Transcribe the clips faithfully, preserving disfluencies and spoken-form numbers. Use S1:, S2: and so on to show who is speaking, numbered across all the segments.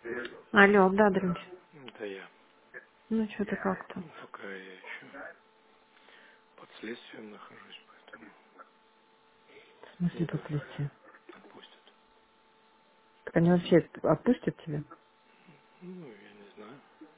S1: Алло, да, Дрюнч.
S2: Это я.
S1: Ну, что-то как-то.
S2: Ну, пока я еще под следствием нахожусь, поэтому
S1: В смысле
S2: не думаю,
S1: последствия?
S2: отпустят.
S1: Так они вообще отпустят тебя?
S2: Ну, я не знаю.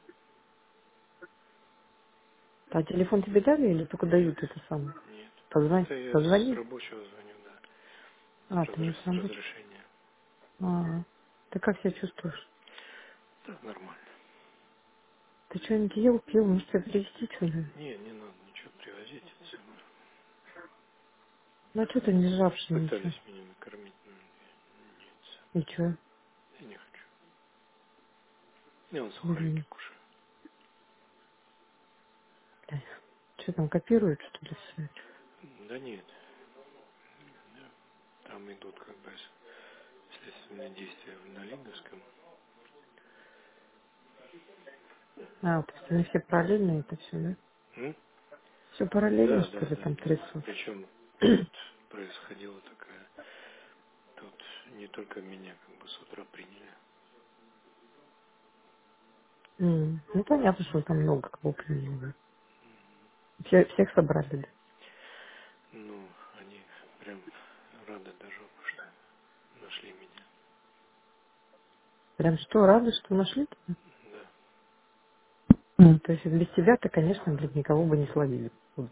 S1: А телефон тебе дали или только
S2: Нет,
S1: дают это самое?
S2: нет.
S1: Позвони,
S2: Это я с
S1: позвони.
S2: рабочего звоню, да.
S1: А,
S2: С,
S1: ты не
S2: разреш-
S1: с
S2: с
S1: рабочего.
S2: разрешения.
S1: А, ты как себя чувствуешь?
S2: Да, нормально.
S1: Ты что-нибудь ел, пил? Может, тебя привезти что-ли?
S2: Не, не надо ничего привозить. Это самое.
S1: Ну, а что ты не жавший ничего?
S2: Пытались меня накормить, но нет.
S1: И что?
S2: Я не хочу. Я вон сухарики
S1: Блин,
S2: кушаю.
S1: блядь. Что там, копируют, что ли, все?
S2: Да нет. Там идут как бы следственные действия в Налиговском.
S1: А, то есть они все параллельно это все, да?
S2: М?
S1: Все параллельно,
S2: Да,
S1: что
S2: да,
S1: ли,
S2: да,
S1: там
S2: да.
S1: трясут?
S2: Причем тут происходила такая, тут не только меня как бы с утра приняли.
S1: М, Ну, понятно, что там много кого приняли. Все, всех собрали, да?
S2: Ну, они прям рады до жопы, что нашли меня.
S1: Прям что, рады, что нашли?
S2: Да.
S1: М, То есть без тебя-то, конечно, блин, никого бы не словили. М.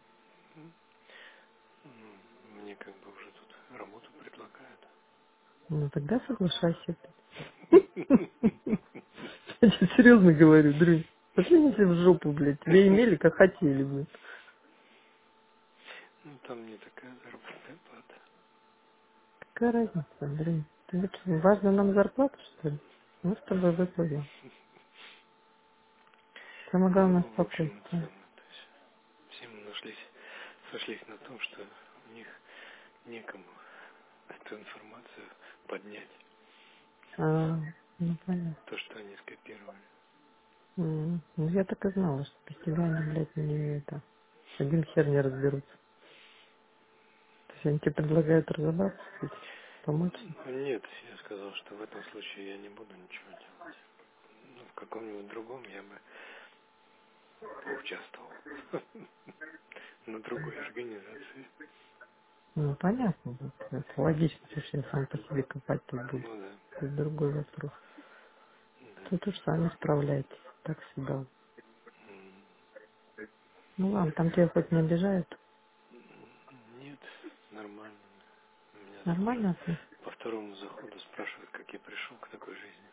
S2: Ну, мне как бы уже тут работу предлагают.
S1: Ну, тогда соглашайся. Я тебе серьезно говорю, Дрюнь. Пошли они все в жопу, блядь. Тебя имели, как хотели, блядь.
S2: Ну, там не такая заработная плата.
S1: Какая разница, Дрюнь? Тебе что, важно нам зарплата, что ли? Мы с тобой выплывем. Самое главное
S2: Ну, в общем, это
S1: спокойствие.
S2: самое. То есть все мы нашлись, сошлись на том, что у них некому эту информацию поднять,
S1: А, ну, понятно.
S2: то, что они скопировали.
S1: М, Ну, я так и знала, что без тебя они, блядь, не это. Один хер не разберутся. То есть они тебе предлагают разобраться, с этим, помочь.
S2: Ну, нет, я сказал, что в этом случае я не буду ничего делать. Ну, в каком-нибудь другом я бы поучаствовал. На другой организации.
S1: Ну, понятно, вот, это логично, что я сам по себе копать тут буду.
S2: Ну да,
S1: Это другой вопрос.
S2: да.
S1: Тут уж сами справляйтесь, так всегда.
S2: М,
S1: Ну ладно, там тебя хоть не обижают.
S2: Нет, нормально. Меня там уже
S1: Нормально ты?
S2: по второму заходу спрашивают, как я пришел к такой жизни.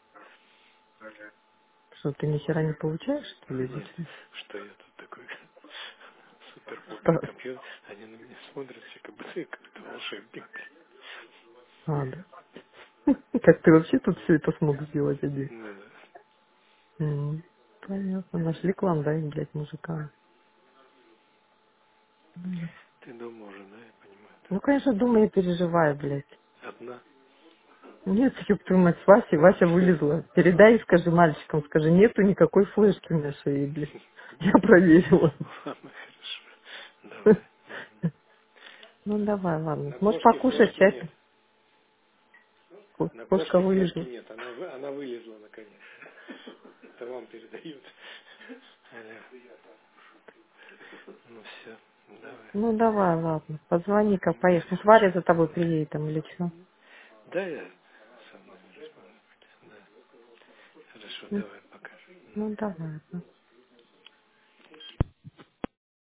S1: Что, ты ни хера не получаешь, что ли, или
S2: Нет,
S1: чё?
S2: что я тут такой супер-пупер
S1: Спра-
S2: компьютер. Они на меня смотрят, все как будто я какой-то волшебник.
S1: А, да. Как ты вообще тут все это смог сделать один?
S2: Ну да.
S1: М, Понятно, нашли клондайк, блядь, мужика. М.
S2: Ты дома уже, да, я понимаю,
S1: Ну,
S2: ты
S1: конечно, думаю, я переживаю, блядь.
S2: одна?
S1: Нет, ёб твою мать, с Васей, Вася вылезла. Передай и скажи мальчикам, скажи, нету никакой флешки у меня шеи, блядь. Я проверила.
S2: Ладно, хорошо. Давай. Мгм.
S1: Ну, давай, ладно.
S2: На
S1: Можешь
S2: кошке
S1: покушать,
S2: флешки
S1: чай.
S2: нет.
S1: Ко-
S2: На
S1: Кошка
S2: кошке флешки
S1: вылезла.
S2: нет. Она, вы- она вылезла наконец. Это вам передают. Алло. Ну все, давай.
S1: Ну, давай, ладно. Позвони, как
S2: Ну,
S1: поешь. Может, Варя за тобой приедет там или что?
S2: да, я сам наберусь, может быть. Да. Хорошо, давай, пока.
S1: Ну, давай. ладно.